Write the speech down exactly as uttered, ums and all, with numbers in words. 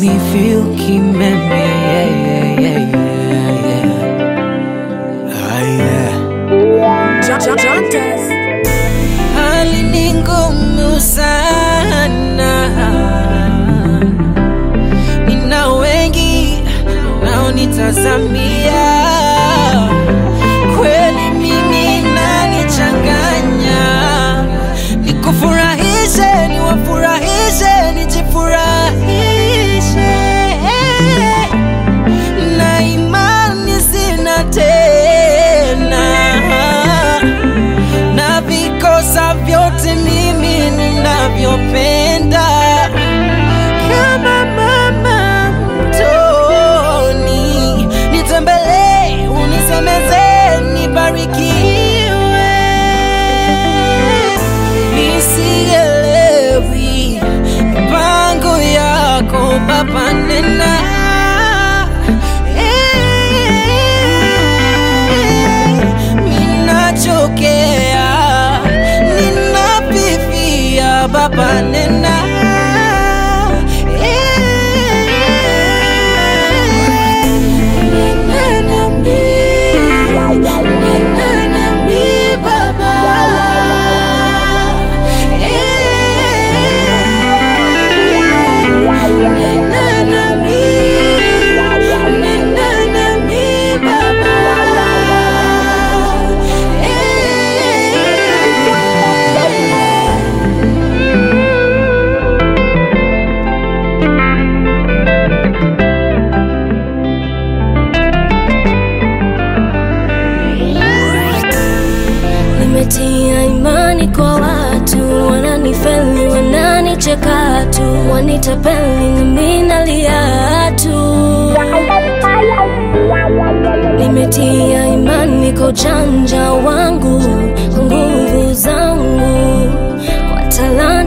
feel kimeme, yeah, yeah, yeah, yeah, yeah. Ah, yeah. John, John, John does. Hali ni ngumu sana, nina wengi wanaonitazamia. Kweli mimi nanichanganya, nikufurahishe, niwafurahishe, nijifurahishe. Na imani sina tena, na vikosa vyote mimi ninavyopenda. Kama mama mtoni, nitembelee, unisemeze, nibarikiwe. Nisielewi mipango yako Baba, nena. Ninachokea, ninapifia Baba, nena. Nimetia imani kwa watu, wananifeli, wananicheka tu, wanitapeli na mimi nalia tu. Nimetia imani kwa ujanja wangu, kwa nguvu zangu, kwa talanta